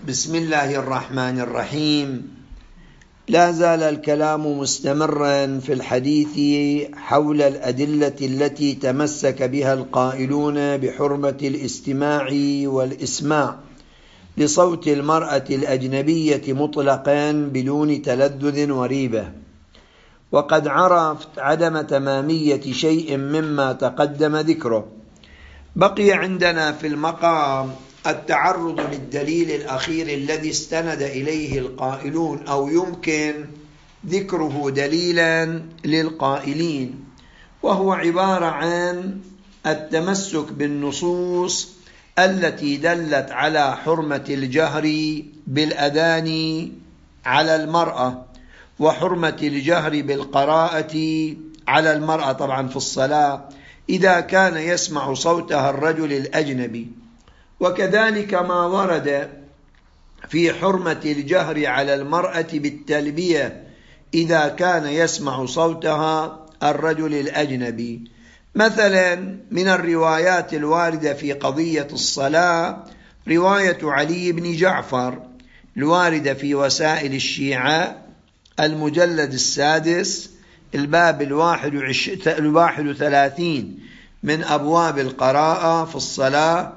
بسم الله الرحمن الرحيم. لا زال الكلام مستمرا في الحديث حول الأدلة التي تمسك بها القائلون بحرمة الاستماع والإسماع لصوت المرأة الأجنبية مطلقا بدون تلذذ وريبة، وقد عرفت عدم تمامية شيء مما تقدم ذكره. بقي عندنا في المقام التعرض للدليل الأخير الذي استند إليه القائلون، أو يمكن ذكره دليلا للقائلين، وهو عبارة عن التمسك بالنصوص التي دلت على حرمة الجهر بالأذان على المرأة، وحرمة الجهر بالقراءة على المرأة طبعا في الصلاة إذا كان يسمع صوتها الرجل الأجنبي، وكذلك ما ورد في حرمة الجهر على المرأة بالتلبية إذا كان يسمع صوتها الرجل الأجنبي. مثلا من الروايات الواردة في قضية الصلاة رواية علي بن جعفر الواردة في وسائل الشيعة المجلد 6 الباب 31 من أبواب القراءة في الصلاة،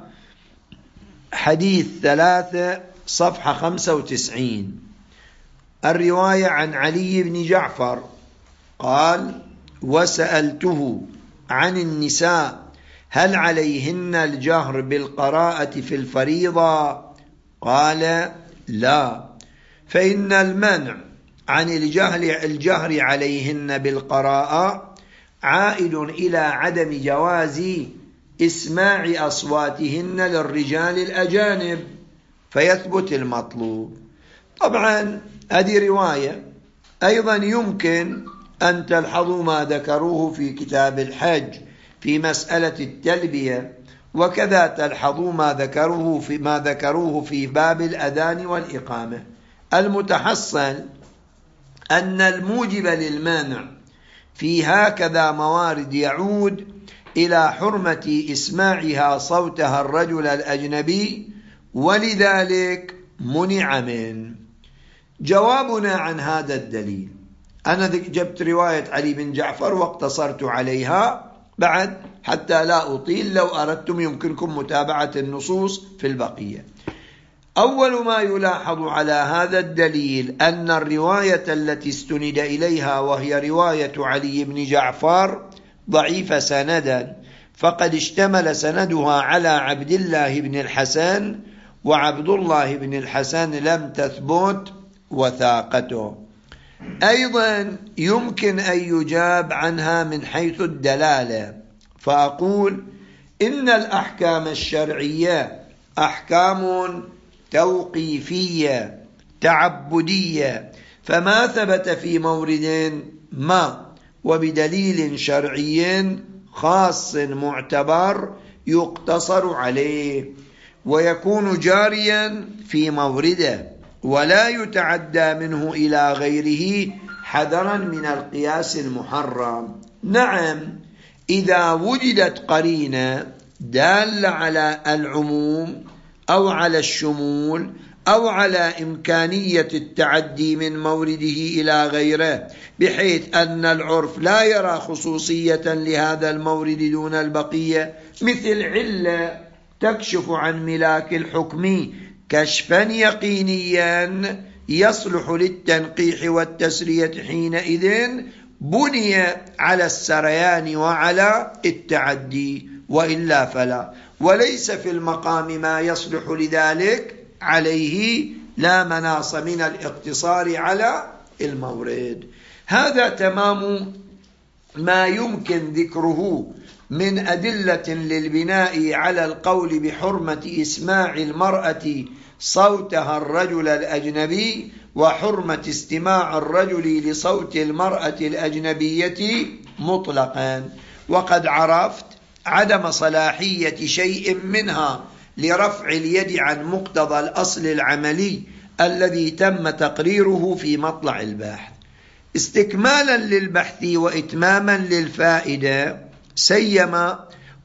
حديث 3 صفحة 95. الرواية عن علي بن جعفر قال: وسألته عن النساء هل عليهن الجهر بالقراءة في الفريضة؟ قال: لا، فإن المنع عن الجهر عليهن بالقراءة عائد إلى عدم جواز إسماع أصواتهن للرجال الأجانب، فيثبت المطلوب. طبعا هذه رواية. أيضا يمكن أن تلحظوا ما ذكروه في كتاب الحج في مسألة التلبية، وكذا تلحظوا ما ذكروه في باب الأذان والإقامة. المتحصل أن الموجب للمانع في هكذا موارد يعود إلى حرمة إسماعها صوتها الرجل الأجنبي، ولذلك منع منه. جوابنا عن هذا الدليل: أنا جبت رواية علي بن جعفر واقتصرت عليها بعد حتى لا أطيل، لو أردتم يمكنكم متابعة النصوص في البقية. أول ما يلاحظ على هذا الدليل أن الرواية التي استند إليها وهي رواية علي بن جعفر ضعيفة سندا، فقد اشتمل سندها على عبد الله بن الحسن، وعبد الله بن الحسن لم تثبت وثاقته. أيضا يمكن أن يجاب عنها من حيث الدلالة، فأقول إن الأحكام الشرعية أحكام توقيفية تعبدية، فما ثبت في مورد ما وبدليل شرعي خاص معتبر يقتصر عليه ويكون جاريا في مورده، ولا يتعدى منه إلى غيره حذرا من القياس المحرم. نعم، إذا وجدت قرينة دالة على العموم أو على الشمول أو على إمكانية التعدي من مورده إلى غيره، بحيث أن العرف لا يرى خصوصية لهذا المورد دون البقية، مثل علة تكشف عن ملاك الحكم كشفا يقينيا يصلح للتنقيح والتسرية، حينئذ بني على السريان وعلى التعدي، وإلا فلا. وليس في المقام ما يصلح لذلك، عليه لا مناص من الاقتصار على المورد. هذا تمام ما يمكن ذكره من أدلة للبناء على القول بحرمة إسماع المرأة صوتها الرجل الأجنبي، وحرمة استماع الرجل لصوت المرأة الأجنبية مطلقا. وقد عرفت عدم صلاحية شيء منها لرفع اليد عن مقتضى الأصل العملي الذي تم تقريره في مطلع البحث. استكمالا للبحث وإتماما للفائدة، سيما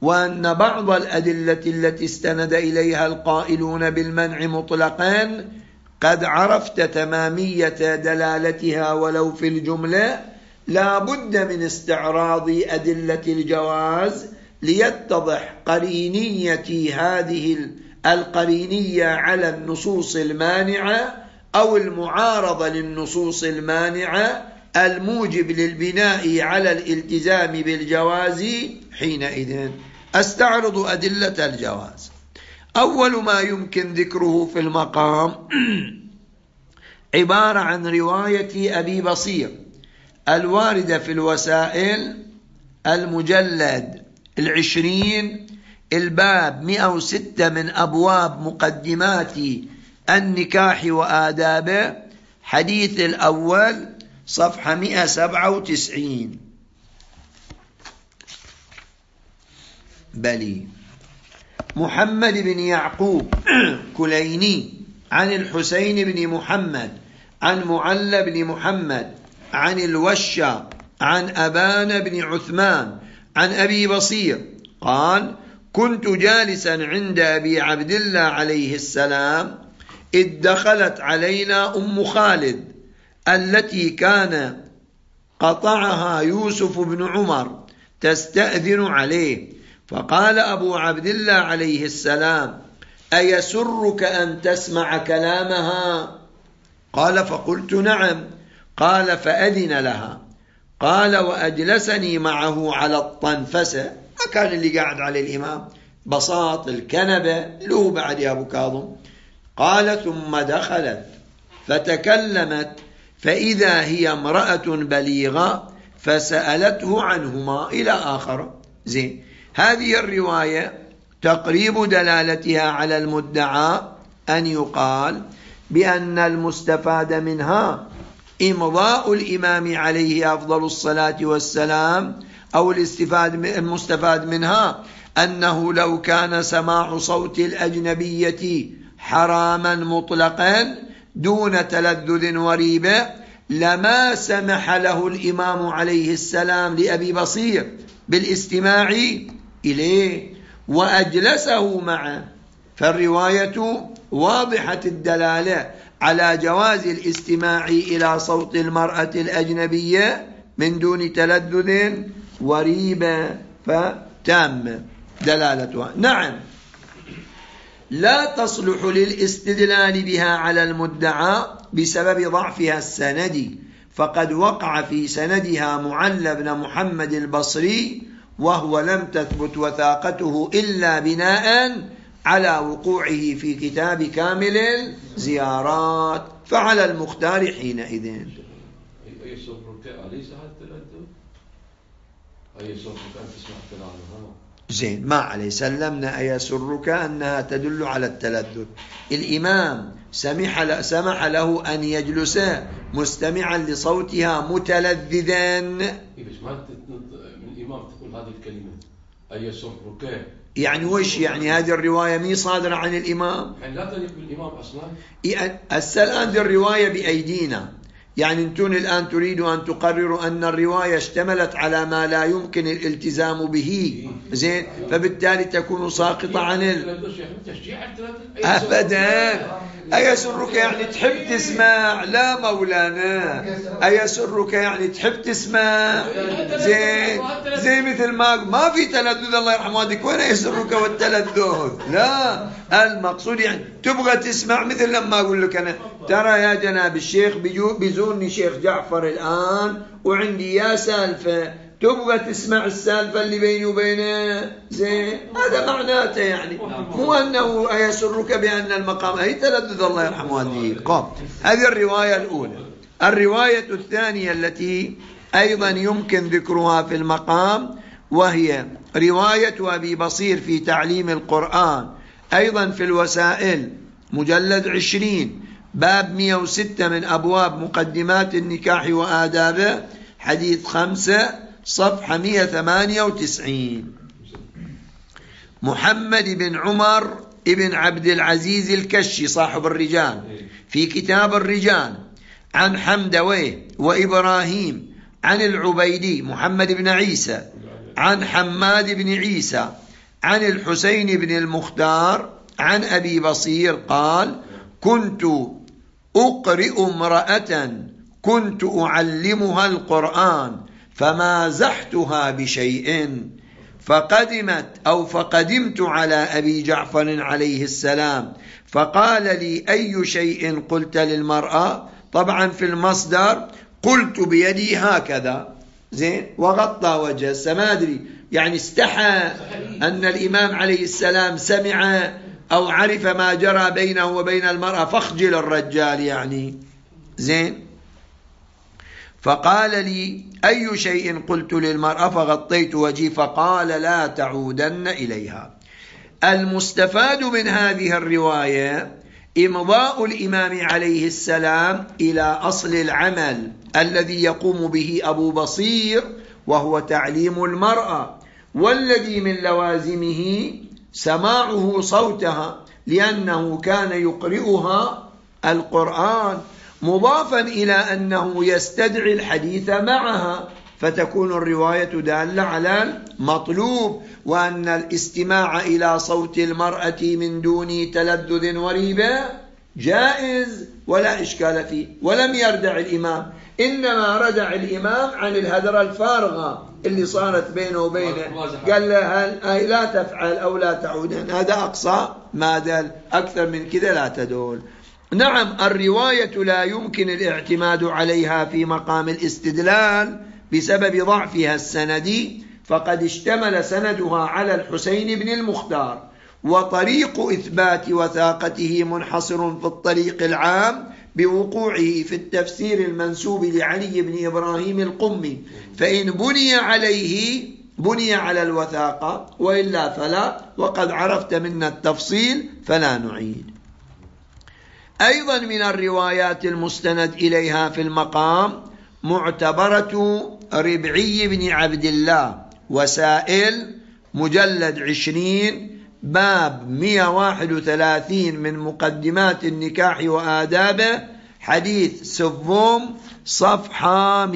وأن بعض الأدلة التي استند إليها القائلون بالمنع مطلقا قد عرفت تمامية دلالتها ولو في الجملة، لا بد من استعراض أدلة الجواز ليتضح قرينية هذه القرينية على النصوص المانعة أو المعارضة للنصوص المانعة الموجب للبناء على الالتزام بالجواز. حينئذ أستعرض أدلة الجواز. أول ما يمكن ذكره في المقام عبارة عن رواية أبي بصير الواردة في الوسائل المجلد 20 الباب 106 من أبواب مقدمات النكاح وآدابه، حديث الأول صفحة 197. بلي محمد بن يعقوب كليني عن الحسين بن محمد عن معل بن محمد عن الوشا عن أبان بن عثمان عن أبي بصير قال: كنت جالسا عند أبي عبد الله عليه السلام إذ دخلت علينا أم خالد التي كان قطعها يوسف بن عمر تستأذن عليه، فقال أبو عبد الله عليه السلام: أيسرك أن تسمع كلامها؟ قال: فقلت نعم. قال: فأذن لها. قال: وأجلسني معه على الطنفسة، مكان اللي قاعد عليه الإمام، بساط الكنبة له بعد يا أبو كاظم. قال: ثم دخلت فتكلمت فإذا هي امرأة بليغة فسألته عنهما إلى آخر. زين، هذه الرواية تقريب دلالتها على المدعى أن يقال بأن المستفاد منها إمضاء الإمام عليه أفضل الصلاة والسلام، أو المستفاد منها أنه لو كان سماع صوت الأجنبية حراما مطلقا دون تلذذ وريبة لما سمح له الإمام عليه السلام لأبي بصير بالاستماع إليه وأجلسه معه. فالرواية واضحة الدلالة على جواز الاستماع إلى صوت المرأة الأجنبية من دون تلذذ وريبة، فتام دلالتها. نعم، لا تصلح للاستدلال بها على المدعى بسبب ضعفها السندي، فقد وقع في سندها معل بن محمد البصري وهو لم تثبت وثاقته إلا بناء على وقوعه في كتاب كامل الزيارات، فعلى المختار حينئذ. أي صفرك أليس هذا التلذذ؟ أي صفرك أن تسمع كلامها؟ زين، ما عليه، سلمنا أيسرك أنها تدل على التلذذ. الإمام سمح له أن يجلس مستمعا لصوتها متلذذا. بس ما من الإمام تقول هذه الكلمة أيسرك، يعني وش يعني؟ هذه الرواية مي صادرة عن الإمام، يعني لا تليق بالإمام أصلا. الآن دي الرواية بأيدينا، يعني أنتم الآن تريدوا أن تقرروا أن الرواية اشتملت على ما لا يمكن الالتزام به، زين، فبالتالي تكون ساقطة عن أبدا. أيسرك يعني تحب تسمع؟ لا مولانا، أيسرك يعني تحب تسمع؟ زين، زي مثل ما في تلذذ، الله يرحمه والديك، وين يسرك والتلذذ؟ لا، المقصود يعني تبغى تسمع، مثل لما أقول لك أنا ترى يا جناب الشيخ بيزورني شيخ جعفر الآن وعندي يا سالفة، تبغى تسمع السالفة اللي بيني وبينه؟ زين، هذا معناته يعني، مو أنه أيسرك بأن المقام أي تلذذ، الله يرحمه والديك. هذه الرواية الأولى. الرواية الثانية التي أيضا يمكن ذكرها في المقام وهي رواية أبي بصير في تعليم القرآن، أيضا في الوسائل مجلد 20 باب 106 من أبواب مقدمات النكاح وآدابه، حديث 5 صفحة 198. محمد بن عمر ابن عبد العزيز الكشي صاحب الرجال في كتاب الرجال عن حمدويه وإبراهيم عن العبيدي محمد بن عيسى عن حماد بن عيسى عن الحسين بن المختار عن أبي بصير قال: كنت أقرئ امرأة كنت أعلمها القرآن فمازحتها بشيء فقدمت على أبي جعفر عليه السلام فقال لي: أي شيء قلت للمرأة؟ طبعا في المصدر قلت بيدي هكذا زين وغطى وجهه، ما أدري يعني استحى أن الإمام عليه السلام سمع أو عرف ما جرى بينه وبين المرأة فاخجل الرجال يعني زين. فقال لي: أي شيء قلت للمرأة؟ فغطيت وجهي فقال: لا تعودن إليها. المستفاد من هذه الرواية إمضاء الإمام عليه السلام إلى أصل العمل الذي يقوم به أبو بصير وهو تعليم المرأة، والذي من لوازمه سماعه صوتها لأنه كان يقرئها القرآن، مضافا إلى أنه يستدعي الحديث معها، فتكون الرواية دالة على المطلوب، وأن الاستماع إلى صوت المرأة من دون تلذذ وريبة جائز ولا إشكال فيه. ولم يردع الإمام، إنما ردع الإمام عن الهدرة الفارغة اللي صارت بينه وبينه، قال له لا تفعل أو لا تعودن، هذا أقصى ما دل، أكثر من كذا لا تدل. نعم، الرواية لا يمكن الاعتماد عليها في مقام الاستدلال بسبب ضعفها السندي، فقد اشتمل سندها على الحسين بن المختار، وطريق إثبات وثاقته منحصر في الطريق العام بوقوعه في التفسير المنسوب لعلي بن إبراهيم القمي، فإن بني على الوثاقة، وإلا فلا، وقد عرفت منا التفصيل فلا نعيد. أيضا من الروايات المستند إليها في المقام معتبرة ربعي بن عبد الله وسائل مجلد 20 باب 131 من مقدمات النكاح وآدابه حديث سفوم صفحة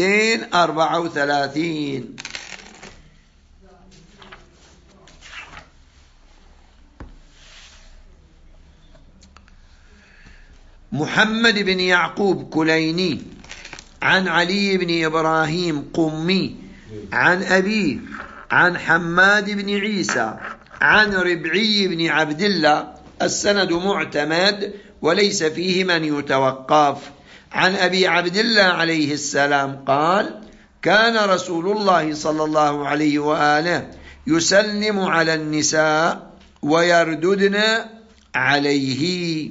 234. محمد بن يعقوب كليني عن علي بن إبراهيم قمي عن أبيه عن حماد بن عيسى عن ربعي بن عبد الله، السند معتمد وليس فيه من يتوقف. عن أبي عبد الله عليه السلام قال: كان رسول الله صلى الله عليه وآله يسلم على النساء ويرددن عليه.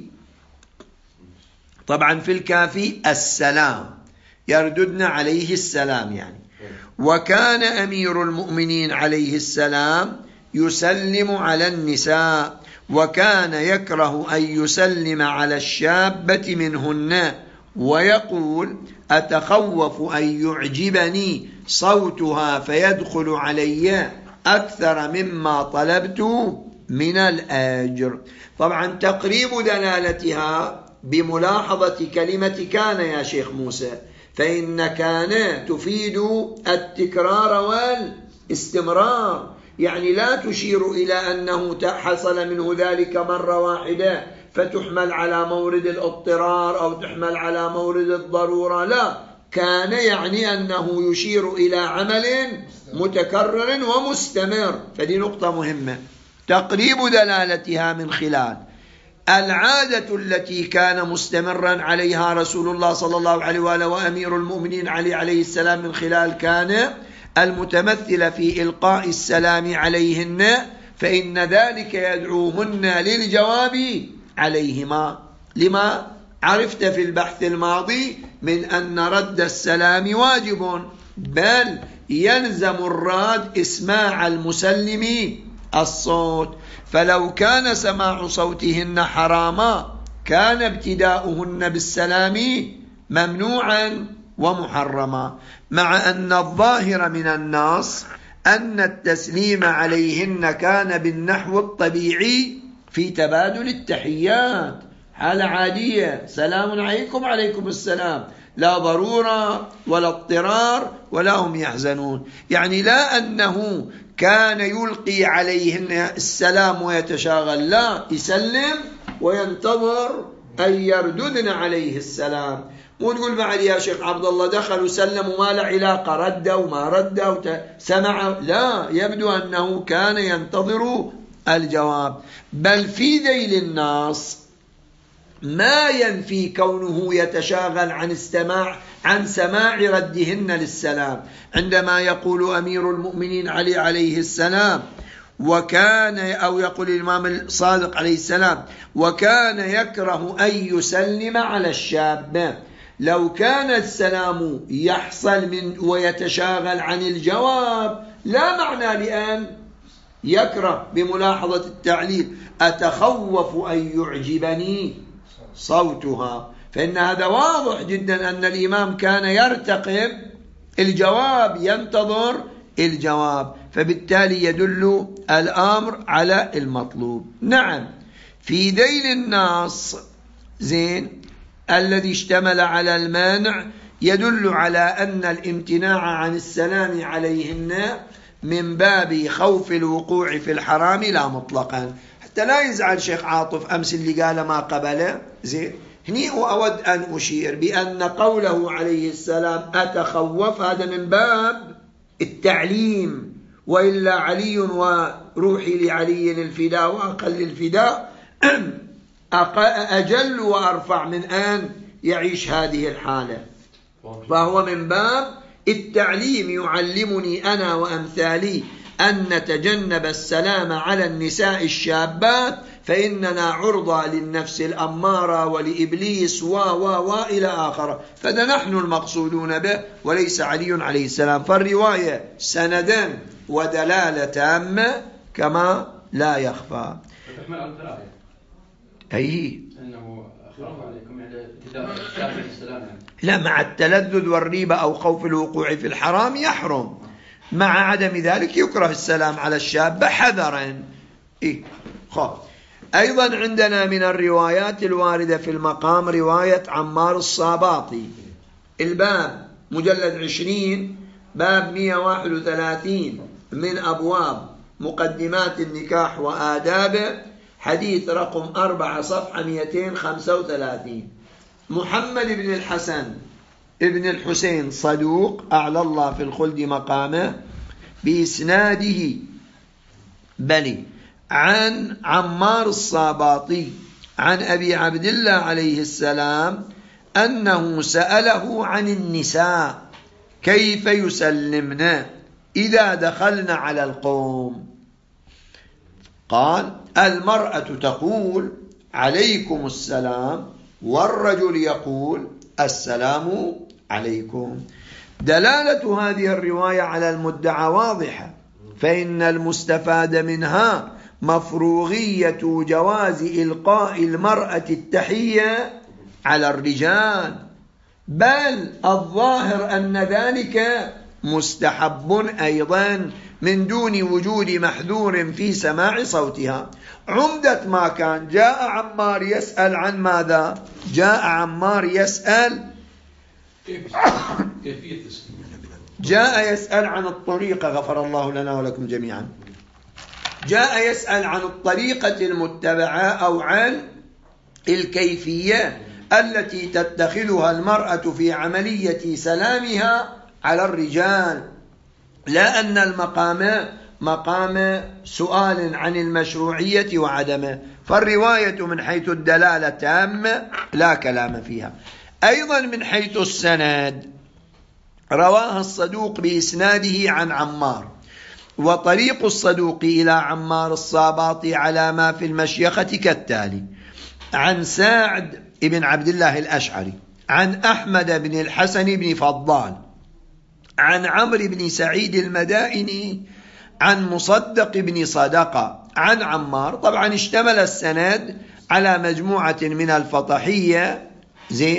طبعا في الكافي السلام، يرددن عليه السلام يعني. وكان أمير المؤمنين عليه السلام يسلم على النساء، وكان يكره أن يسلم على الشابة منهن، ويقول: أتخوف أن يعجبني صوتها فيدخل علي أكثر مما طلبت من الأجر. طبعا تقريب دلالتها بملاحظة كلمة كان يا شيخ موسى، فإن كان تفيد التكرار والاستمرار، يعني لا تشير إلى أنه حصل منه ذلك مرة واحدة فتحمل على مورد الاضطرار أو تحمل على مورد الضرورة، لا، كان يعني أنه يشير إلى عمل متكرر ومستمر. فدي نقطة مهمة، تقريب دلالتها من خلال العادة التي كان مستمرا عليها رسول الله صلى الله عليه وآله وأمير المؤمنين علي عليه السلام من خلال كان المتمثل في إلقاء السلام عليهن، فإن ذلك يدعوهن للجواب عليهما، لما عرفت في البحث الماضي من أن رد السلام واجب، بل يلزم الراد إسماع المسلم الصوت. فلو كان سماع صوتهن حراما كان ابتداؤهن بالسلام ممنوعا ومحرما، مع أن الظاهر من النص أن التسليم عليهن كان بالنحو الطبيعي في تبادل التحيات، حالة عادية، سلام عليكم عليكم السلام، لا ضرورة ولا اضطرار ولا هم يحزنون. يعني لا أنه كان يلقي عليهن السلام ويتشاغل، لا، يسلم وينتظر أن يرددن عليه السلام. مو تقول بعد يا شيخ عبد الله دخل وسلم وما له علاقة، رد وما رد سمع، لا، يبدو أنه كان ينتظر الجواب. بل في ذيل النص ما ينفي كونه يتشاغل عن سماع ردهن للسلام، عندما يقول أمير المؤمنين علي عليه السلام وكان، أو يقول الإمام الصادق عليه السلام وكان يكره أن يسلم على الشاب. لو كان السلام يحصل ويتشاغل عن الجواب لا معنى لأن يكره. بملاحظة التعليل: أتخوف أن يعجبني صوتها، فإن هذا واضح جدا أن الإمام كان يرتقب الجواب، ينتظر الجواب، فبالتالي يدل الأمر على المطلوب. نعم، في ذيل النص الذي اشتمل على المانع يدل على أن الامتناع عن السلام عليهن من باب خوف الوقوع في الحرام لا مطلقا، حتى لا يزعل شيخ عاطف أمس اللي قال ما قبله. هني أود أن أشير بأن قوله عليه السلام أتخوف هذا من باب التعليم، وإلا علي وروحي لعلي الفداء وأقل الفداء أجل وأرفع من أن يعيش هذه الحالة، فهو من باب التعليم، يعلمني أنا وأمثالي أن نتجنب السلام على النساء الشابات، فإننا عرضة للنفس الأمارة ولإبليس وإلى آخر، فده نحن المقصودون به وليس علي عليه السلام. فالرواية سندا ودلالة تامة كما لا يخفى. أي أنه أخاف عليكم يعني السلام، لا، مع التلذذ والريبة أو خوف الوقوع في الحرام يحرم، مع عدم ذلك يكره السلام على الشاب حذرا. أيضا عندنا من الروايات الواردة في المقام رواية عمار الصاباطي، الباب مجلد 20 باب 131 من أبواب مقدمات النكاح وآدابه، حديث رقم 4 صفحة 235. محمد بن الحسن ابن الحسين صدوق أعلى الله في الخلد مقامه بإسناده بلي عن عمار الصاباطي عن أبي عبد الله عليه السلام أنه سأله عن النساء كيف يسلمن إذا دخلن على القوم، قال: المرأة تقول عليكم السلام، والرجل يقول السلام عليكم. دلالة هذه الرواية على المدعى واضحة، فإن المستفاد منها مفروغية جواز إلقاء المرأة التحية على الرجال، بل الظاهر أن ذلك مستحب أيضا من دون وجود محذور في سماع صوتها. عمدة ما كان جاء عمار يسأل عن ماذا؟ جاء عمار يسأل جاء يسأل عن الطريقة، غفر الله لنا ولكم جميعا، جاء يسأل عن الطريقة المتبعة أو عن الكيفية التي تتخذها المرأة في عملية سلامها على الرجال، لا أن المقام مقام سؤال عن المشروعية وعدمه. فالرواية من حيث الدلالة تامة لا كلام فيها. أيضا من حيث السند رواها الصدوق بإسناده عن عمار، وطريق الصدوق إلى عمار الصاباطي على ما في المشيخة كالتالي: عن سعد بن عبد الله الأشعري، عن أحمد بن الحسن بن فضال، عن عمرو بن سعيد المدائني، عن مصدق بن صدقة، عن عمار. طبعا اشتمل السند على مجموعة من الفطحية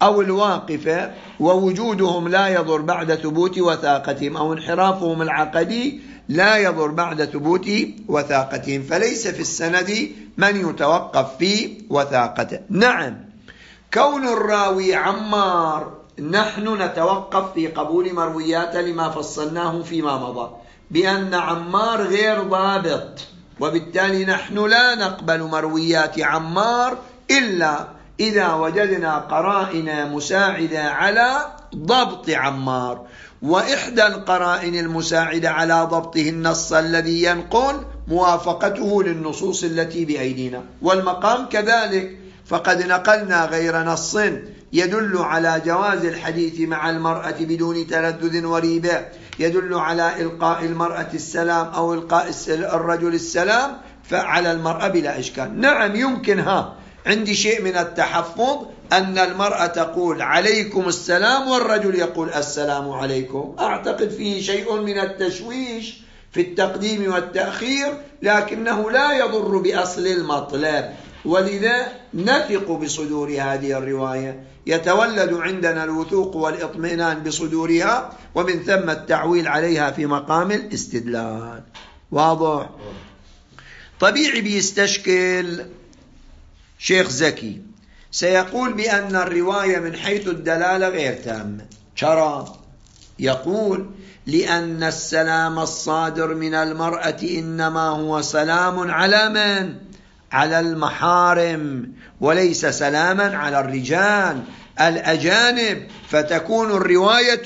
أو الواقفة، ووجودهم لا يضر بعد ثبوت وثاقتهم، أو انحرافهم العقدي لا يضر بعد ثبوت وثاقتهم، فليس في السند من يتوقف في وثاقته. نعم، كون الراوي عمار نحن نتوقف في قبول مروياته لما فصلناه فيما مضى بأن عمار غير ضابط، وبالتالي نحن لا نقبل مرويات عمار إلا إذا وجدنا قرائن مساعدة على ضبط عمار، وإحدى القرائن المساعدة على ضبطه النص الذي ينقل موافقته للنصوص التي بأيدينا، والمقام كذلك، فقد نقلنا غير نص يدل على جواز الحديث مع المرأة بدون تردد وريبة، يدل على إلقاء المرأة السلام أو إلقاء الرجل السلام فعلى المرأة بلا إشكال. نعم يمكن عندي شيء من التحفظ أن المرأة تقول عليكم السلام والرجل يقول السلام عليكم، أعتقد فيه شيء من التشويش في التقديم والتأخير، لكنه لا يضر بأصل المطلب، ولذا نثق بصدور هذه الرواية، يتولد عندنا الوثوق والإطمئنان بصدورها، ومن ثم التعويل عليها في مقام الاستدلال. واضح؟ طبيعي بيستشكل شيخ زكي، سيقول بأن الرواية من حيث الدلالة غير تامة. شرع يقول لأن السلام الصادر من المرأة إنما هو سلام على من؟ على المحارم، وليس سلاما على الرجال الأجانب، فتكون الرواية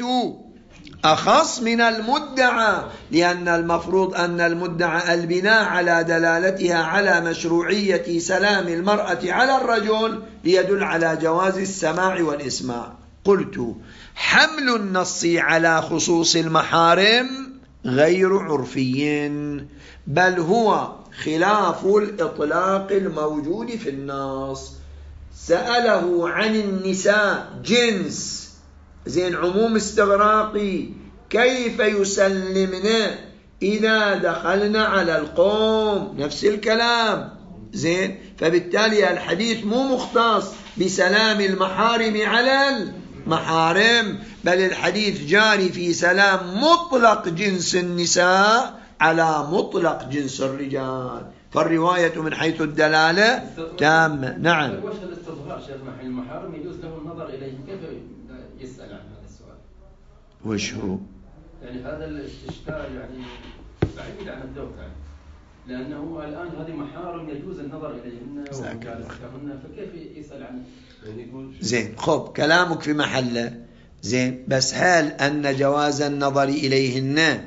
أخص من المدعى، لأن المفروض أن المدعى البناء على دلالتها على مشروعية سلام المرأة على الرجل ليدل على جواز السماع والإسماع. قلت حمل النص على خصوص المحارم غير عرفي، بل هو خلاف الإطلاق الموجود في النص. سأله عن النساء جنس زين عموم استغراقي، كيف يسلمن إذا دخلنا على القوم؟ نفس الكلام زين، فبالتالي الحديث مو مختص بسلام المحارم على المحارم، بل الحديث جاري في سلام مطلق جنس النساء على مطلق جنس الرجال، فالرواية من حيث الدلالة تامة. نعم. وش الاستظهار شيخنا حين المحارم يجوز له النظر إليهم، كيف يسأل عن هذا السؤال؟ وش هو؟ يعني هذا الاستشكال يعني بعيد عن الدوكة، لأنه الآن هذه محارم يجوز النظر إليهن ومجالستهن، فكيف يسأل عنه؟ زين، خب كلامك في محله زين، بس هل أن جواز النظر إليهن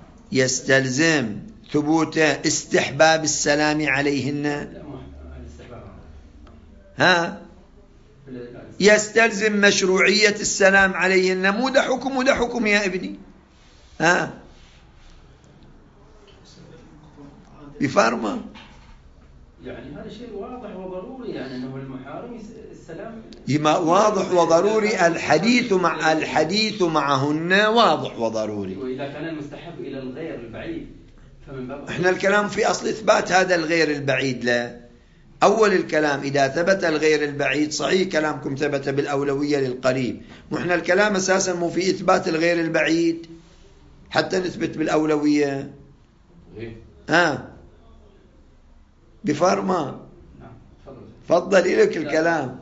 يستلزم ثبوت استحباب السلام عليهن؟ يستلزم مشروعية السلام عليهن، مو ده حكم وده حكم يا ابني. بفرما يعني هذا شيء واضح وضروري، يعني أنه المحارم السلام واضح وضروري، الحديث معهن واضح وضروري. وإذا كان المستحب إلى الغير البعيد فمن باب احنا الكلام في أصل إثبات هذا الغير البعيد. لا، أول الكلام إذا ثبت الغير البعيد صحيح كلامكم ثبت بالأولوية للقريب، وإحنا الكلام أساسا مو في إثبات الغير البعيد حتى نثبت بالأولوية. بفرما فضل إليك الكلام.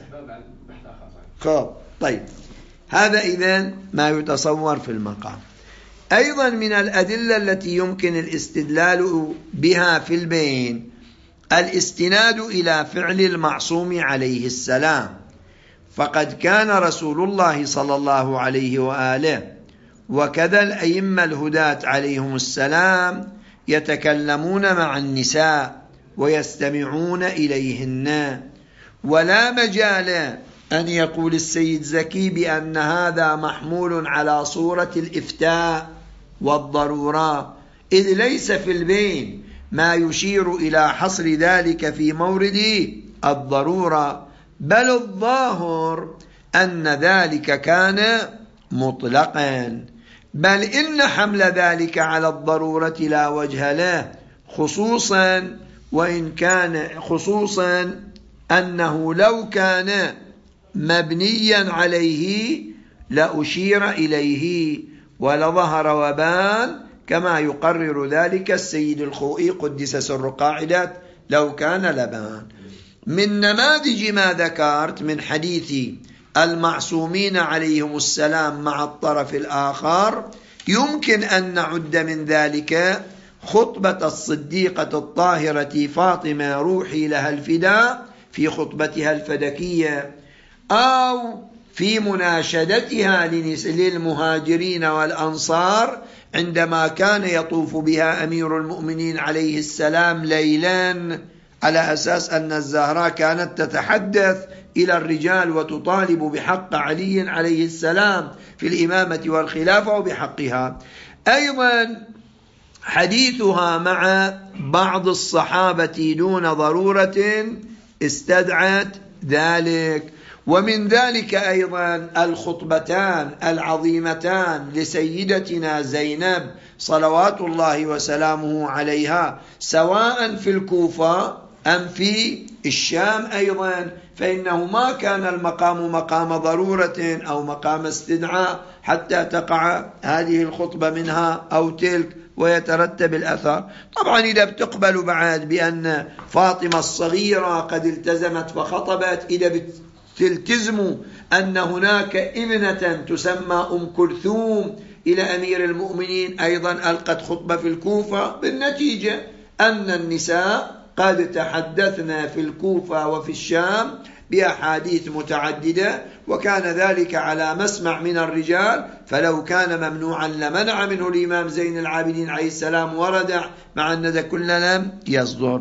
خب طيب، هذا إذن ما يتصور في المقام. أيضا من الأدلة التي يمكن الاستدلال بها في البين الاستناد إلى فعل المعصوم عليه السلام، فقد كان رسول الله صلى الله عليه وآله وكذا الأئمة الهداة عليهم السلام يتكلمون مع النساء ويستمعون إليهن، ولا مجال أن يقول السيد زكي بأن هذا محمول على صورة الإفتاء والضرورة، إذ ليس في البين ما يشير إلى حصر ذلك في مورد الضرورة، بل الظاهر أن ذلك كان مطلقا، بل إن حمل ذلك على الضرورة لا وجه له، خصوصا أنه لو كان مبنيا عليه لأشير إليه ولظهر وبان كما يقرر ذلك السيد الخوئي قدس سر قاعدة لو كان لبان. من نماذج ما ذكرت من حديث المعصومين عليهم السلام مع الطرف الآخر يمكن أن نعد من ذلك خطبة الصديقة الطاهرة فاطمة روحي لها الفداء في خطبتها الفدكية، أو في مناشدتها للمهاجرين والأنصار عندما كان يطوف بها أمير المؤمنين عليه السلام ليلا، على أساس أن الزهراء كانت تتحدث إلى الرجال وتطالب بحق علي عليه السلام في الإمامة والخلافة وبحقها. أيضا حديثها مع بعض الصحابة دون ضرورة استدعت ذلك. ومن ذلك أيضا الخطبتان العظيمتان لسيدتنا زينب صلوات الله وسلامه عليها سواء في الكوفة أم في الشام أيضا، فإنه ما كان المقام مقام ضرورة أو مقام استدعاء حتى تقع هذه الخطبة منها أو تلك ويترتب الأثر. طبعا إذا بتقبل بعد بأن فاطمة الصغيرة قد التزمت فخطبت، إذا تلتزموا أن هناك ابنة تسمى أم كلثوم إلى أمير المؤمنين أيضا ألقت خطبة في الكوفة، بالنتيجة أن النساء قد تحدثنا في الكوفة وفي الشام بأحاديث متعددة، وكان ذلك على مسمع من الرجال، فلو كان ممنوعا لمنع منه الإمام زين العابدين عليه السلام وردع، مع أن ذا كل لم يصدر.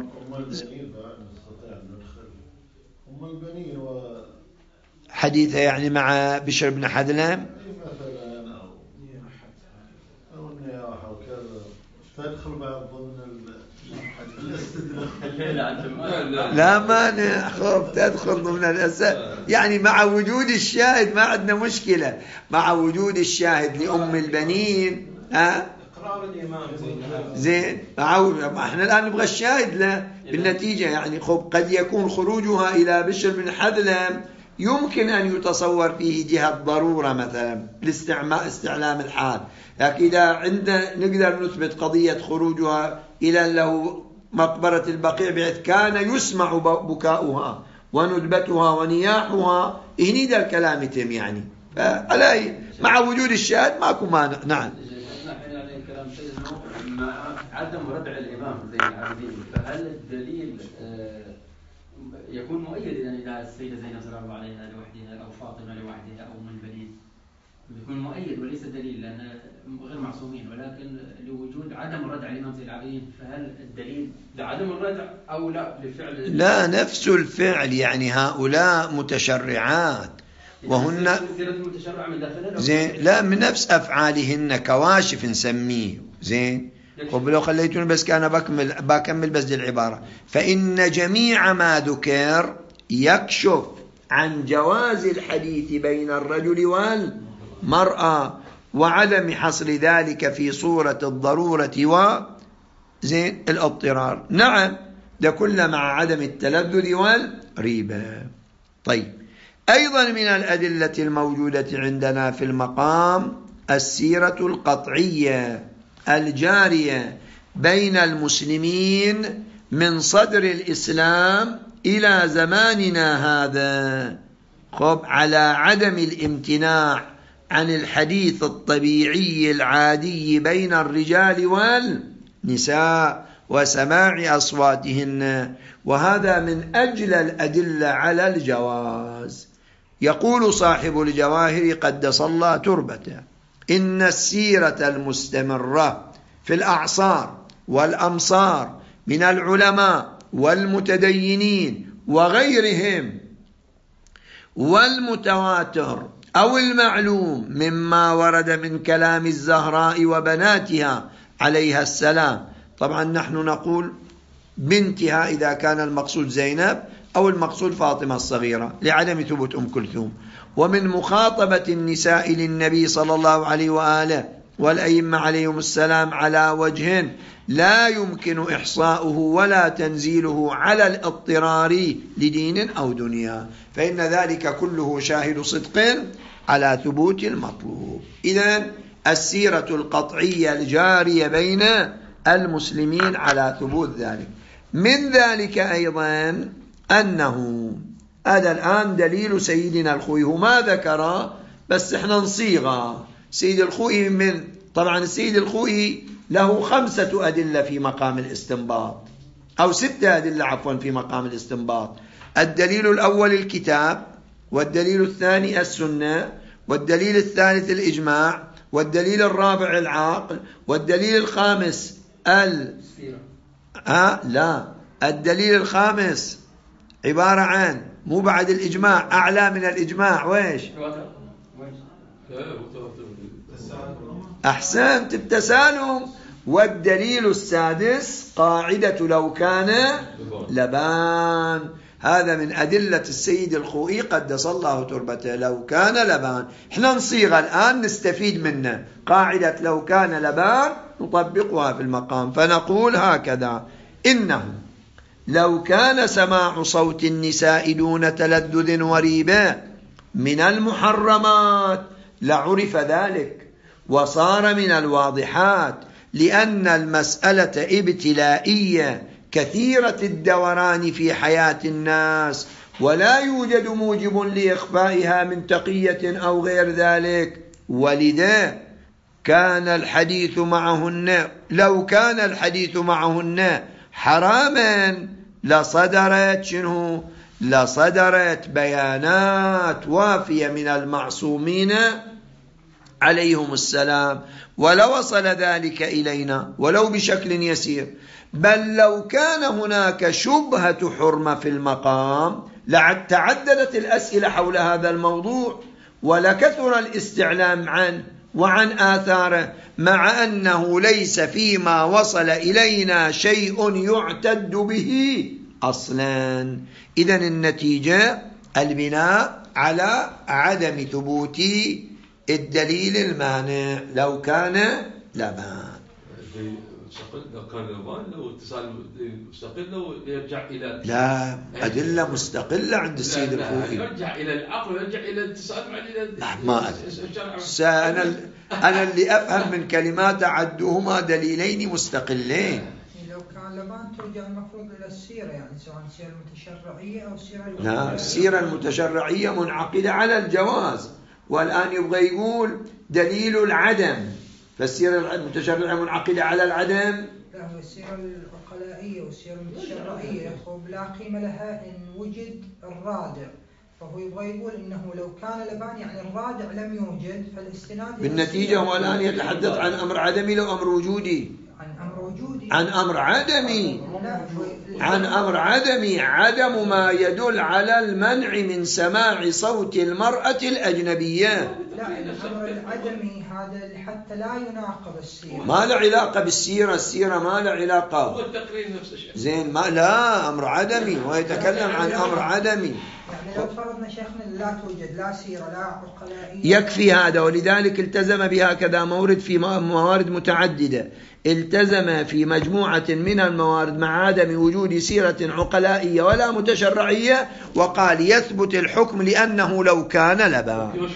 حديثة يعني مع بشر بن حذلان تدخل بعض ضمن لا مانع خوف تدخل ضمن الأسئلة، يعني مع وجود الشاهد ما عندنا مشكلة، مع وجود الشاهد لأم البنين إقرار الإمام زين احنا الآن نبغى الشاهد له بالنتيجة. يعني قد يكون خروجها إلى بشر بن حذلان يمكن أن يتصور فيه جهة ضرورة مثلا لاستعلام الحال، لكن إذا عندنا نقدر نثبت قضية خروجها إلى له مقبرة البقيع بحيث كان يسمع بكاؤها وندبتها ونياحها، هني ذا الكلام يتم يعني. فعلي مع وجود الشاهد ماكو مانع. نعم. يعني كلام سيدنا مع عدم ردع الإمام زين العابدين، فهل الدليل يكون مؤيد إلى السيدة زينب صلى الله عليه لوحدها أو فاطمة لوحدها أو من البنين؟ يكون مؤيد وليس دليل لأن غير معصومين، ولكن لوجود عدم ردع الإمام زين العابدين، فهل الدليل لعدم الردع أو لا لفعل؟ لا، نفس الفعل، يعني هؤلاء متشرعات وهن زين، لا من نفس أفعالهن كواشف نسميه زين. لو خليتوني بس كان بكمل بس دي العبارة. فإن جميع ما ذكر يكشف عن جواز الحديث بين الرجل والمرأة وعدم حصر ذلك في صورة الضرورة وزين الاضطرار. نعم، ده كله مع عدم التلذذ والريبة. طيب، أيضا من الأدلة الموجودة عندنا في المقام السيرة القطعية الجارية بين المسلمين من صدر الإسلام إلى زماننا هذا، على عدم الامتناع عن الحديث الطبيعي العادي بين الرجال والنساء وسماع أصواتهن، وهذا من أجل الأدلة على الجواز. يقول صاحب الجواهر قدس الله تربته: إن السيرة المستمرة في الأعصار والأمصار من العلماء والمتدينين وغيرهم والمتواتر أو المعلوم مما ورد من كلام الزهراء وبناتها عليها السلام، طبعا نحن نقول بنتها إذا كان المقصود زينب أو المقصود فاطمة الصغيرة لعدم ثبوت أم كلثوم، ومن مخاطبة النساء للنبي صلى الله عليه وآله والأئمة عليهم السلام على وجه لا يمكن إحصاؤه ولا تنزيله على الاضطرار لدين أو دنيا، فإن ذلك كله شاهد صدق على ثبوت المطلوب. إذن السيرة القطعية الجارية بين المسلمين على ثبوت ذلك. من ذلك أيضا أنه هذا الآن دليل سيدنا الخوئي، ما ذكر بس احنا نصيغه. سيد الخوئي طبعا السيد الخوئي له 5 أدلة في مقام الاستنباط، أو 6 أدلة عفوا في مقام الاستنباط. الدليل الأول الكتاب، والدليل الثاني السنة، والدليل الثالث الإجماع، والدليل الرابع العقل، والدليل الخامس الدليل الخامس عبارة عن مو بعد الإجماع، أعلى من الإجماع، ويش؟ أحسنت، التسالم. والدليل السادس قاعدة لو كان لبان، هذا من أدلة السيد الخوئي قدس الله تربته، لو كان لبان. احنا نصيغ الآن نستفيد منه، قاعدة لو كان لبان نطبقها في المقام، فنقول هكذا: إنه لو كان سماع صوت النساء دون تلذذ وريبة من المحرمات لعرف ذلك وصار من الواضحات، لأن المسألة ابتلائية كثيرة الدوران في حياة الناس، ولا يوجد موجب لإخفائها من تقية أو غير ذلك. ولذا كان الحديث معهن، لو كان الحديث معهن حراما لصدرت بيانات وافية من المعصومين عليهم السلام، ولوصل ذلك إلينا ولو بشكل يسير. بل لو كان هناك شبهة حرمة في المقام لتعددت الأسئلة حول هذا الموضوع، ولكثر الاستعلام عنه وعن آثاره، مع أنه ليس فيما وصل إلينا شيء يعتد به أصلا. إذن النتيجة البناء على عدم ثبوت الدليل المانع لو كان لبان. لو كان لبان لو اتصال مستقل لو يرجع إلى لا أدلة مستقلة عند السيد الخوئي، يرجع إلى العقل ويرجع إلى الاتصال ما أنا اللي أفهم من كلمات عدهما دليلين مستقلين. لو كان لبان ترجع المفروض إلى السيرة، يعني سواء السيرة المتشرعية أو السيرة لا، السيرة المتشرعية منعقدة على الجواز، والآن يبغى يقول دليل العدم، فالسيرة المتشرعية منعقدة على العدم. لا، هو السيرة العقلائية والسيرة المتشرعية لا قيمة لها إن وجد الرادع، فهو يبغى يقول إنه لو كان لبان يعني الرادع لم يوجد، فالاستناد بالنتيجة هو الآن يتحدث عن أمر عدمي لو أمر وجودي؟ عن أمر عدمي، عن أمر عدمي، عدم ما يدل على المنع من سماع صوت المرأة الأجنبية. لا، الأمر العدمي هذا حتى لا يناقض السيرة، ما له علاقة بالسيرة، السيرة ما له علاقة، هو التقرير نفس الشيء زين، ما لا أمر عدمي، ويتكلم عن أمر عدمي. يعني لو فرضنا شيخنا لا توجد لا سيرة لا عقلائية يكفي هذا، ولذلك التزم بهكذا مورد في موارد متعددة، التزم في مجموعة من الموارد مع عدم وجود سيرة عقلائية ولا متشرعية، وقال يثبت الحكم لأنه لو كان لبان.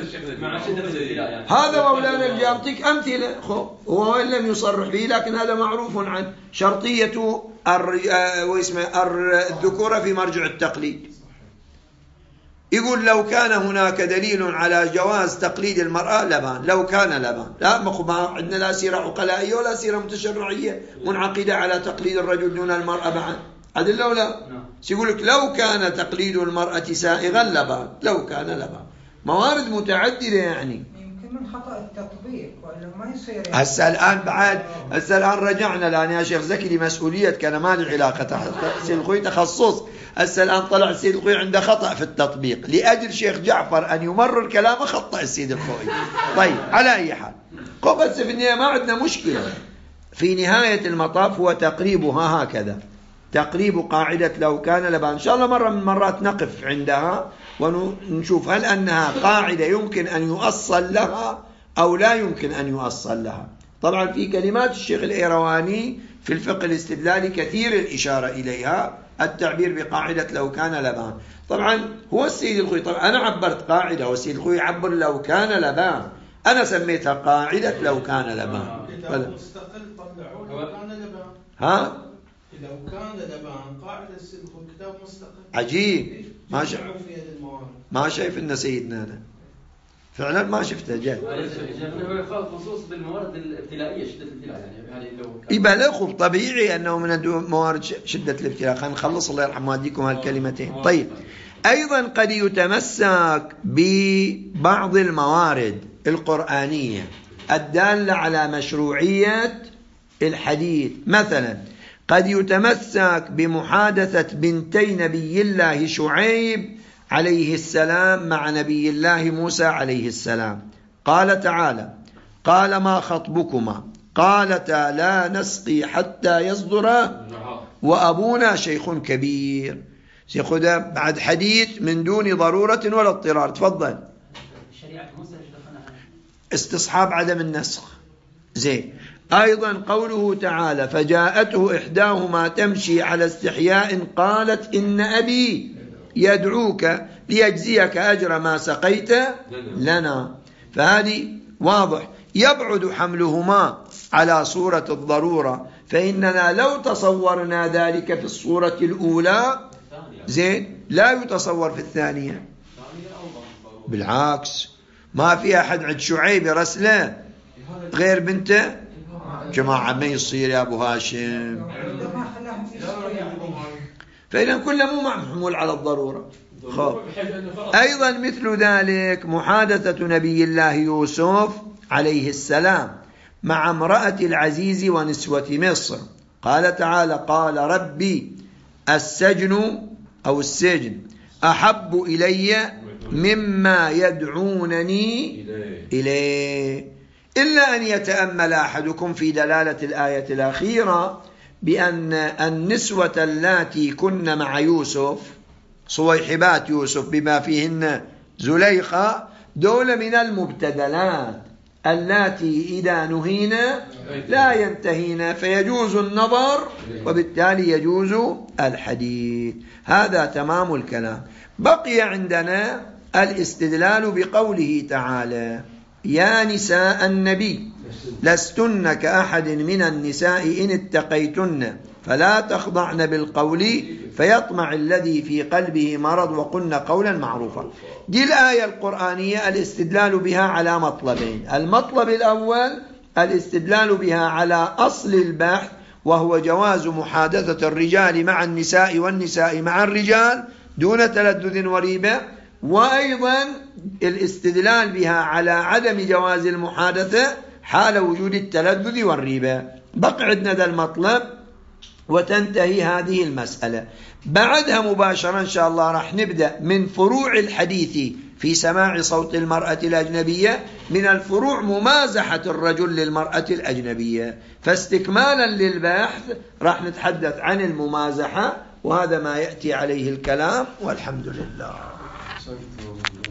هذا مولانا اللي يعطيك أمثلة، هو إن لم يصرح به لكن هذا معروف عنه، شرطية الذكورة في مرجع التقليد. يقول لو كان هناك دليل على جواز تقليد المرأة لبان، لو كان لبان، لا ما عندنا لا سيرة عقلائية ولا سيرة متشرعية منعقدة على تقليد الرجل دون المرأة بعد أدلة ولا؟ يقول لك لو كان تقليد المرأة سائغا لبان، لو كان لبان، موارد متعددة يعني. يمكن من خطأ التطبيق ولا ما يصير. هسه الآن رجعنا الآن يا شيخ زكي لمسؤوليتك، أنا ما لي علاقة، سيد الخوئي تخصص. هسه الآن طلع السيد الخوئي عنده خطأ في التطبيق، لأجل شيخ جعفر أن يمرر كلامه خطأ السيد الخوئي. طيب على أي حال، بس في النهاية ما عندنا مشكلة، في نهاية المطاف هو تقريبها هكذا، تقريب قاعدة لو كان لبان. إن شاء الله مرة من المرات نقف عندها ونشوف هل أنها قاعدة يمكن أن يؤصل لها أو لا يمكن أن يؤصل لها. طبعا في كلمات الشيخ الإيرواني في الفقه الاستدلالي كثير الإشارة إليها، التعبير بقاعدة لو كان لبان. طبعا هو السيد الخوي، طبعا أنا عبرت قاعدة والسيد الخوي عبر لو كان لبان، أنا سميتها قاعدة لو كان لبان. كتاب مستقل طلعوه لو كان لبان. ها؟ لو كان لبان قاعدة السيد الخوي كتاب مستقل. عجيب، ما شايف إن سيدنا أنا فعلا ما شفته جد. خصوص بالموارد الابتلائية، شدة الابتلاء يعني لو يبقى الأخو طبيعي أنه من موارد شدة الابتلاء. خلينا نخلص الله يرحمه واديكم هالكلمتين. طيب أيضا قد يتمسك ببعض الموارد القرآنية الدالة على مشروعية الحديث. مثلا قد يتمسك بمحادثة بنتي نبي الله شعيب عليه السلام مع نبي الله موسى عليه السلام. قال تعالى: قال ما خطبكما قالتا لا نسقي حتى يصدر وأبونا شيخ كبير. شيخ ده بعد حديث من دون ضرورة ولا اضطرار. تفضل. استصحاب عدم النسخ. زين. أيضا قوله تعالى: فجاءته إحداهما تمشي على استحياء قالت إن أبي يدعوك ليجزيك أجر ما سقيت لنا. فهذه واضح. يبعد حملهما على صورة الضرورة، فإننا لو تصورنا ذلك في الصورة الأولى زين لا يتصور في الثانية. بالعكس، ما في أحد عند شعيب رسله غير بنته. جماعة ما يصير يا أبو هاشم. فإذا كله مو محمول على الضرورة. أيضا مثل ذلك محادثة نبي الله يوسف عليه السلام مع امرأة العزيز ونسوة مصر. قال تعالى: قال ربي السجن أو السجن أحب إلي مما يدعونني إليه. إلا أن يتأمل أحدكم في دلالة الآية الأخيرة بأن النسوة اللاتي كن مع يوسف صويحبات يوسف بما فيهن زليخة دول من المبتدلات اللاتي إذا نهينا لا ينتهينا، فيجوز النظر وبالتالي يجوز الحديث. هذا تمام الكلام. بقي عندنا الاستدلال بقوله تعالى: يا نساء النبي لستن كأحد من النساء إن اتقيتن فلا تخضعن بالقول فيطمع الذي في قلبه مرض وقلن قولا معروفا. دي الآية القرآنية الاستدلال بها على مطلبين. المطلب الأول الاستدلال بها على أصل البحث، وهو جواز محادثة الرجال مع النساء والنساء مع الرجال دون تلذذ وريبة، وأيضا الاستدلال بها على عدم جواز المحادثة حال وجود التلذذ والريبة. بقى عندنا ذا المطلب وتنتهي هذه المسألة. بعدها مباشرة إن شاء الله راح نبدأ من فروع الحديث في سماع صوت المرأة الأجنبية، من الفروع ممازحة الرجل للمرأة الأجنبية. فاستكمالا للبحث راح نتحدث عن الممازحة، وهذا ما يأتي عليه الكلام، والحمد لله.